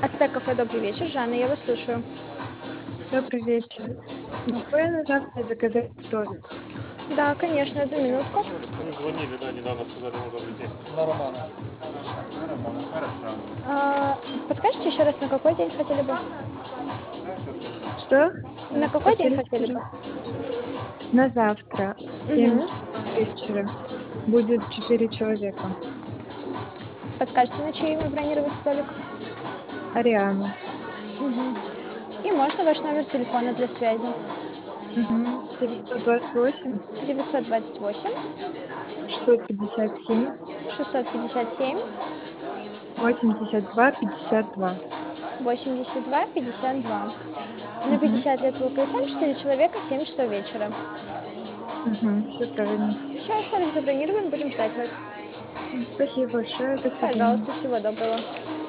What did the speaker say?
Ацтек кафе, добрый вечер. Жанна, я вас слушаю. Добрый вечер. Могу я на завтра заказать столик? Да, конечно, одну минутку. Мы звонили, да, недавно сказали, можно прийти. На Романа. На Романа, хорошо. А, подскажите еще раз, на какой день хотели бы? Что? На какой день Повторите, хотели бы? пожалуйста. На завтра в 7 Угу. часов вечера будет 4 человека. Подскажите, на чье имя бронировать столик? Ариана. Угу. И можно ваш номер телефона для связи? Угу. 928 928 657 657 82 52. 82 52. На Угу. 50 лет ВКСМ 4 человека, 7 часов вечера. Угу. Все правильно. Все, столик забронирован, будем ждать вас. Спасибо большое. До свидания. Пожалуйста, всего доброго.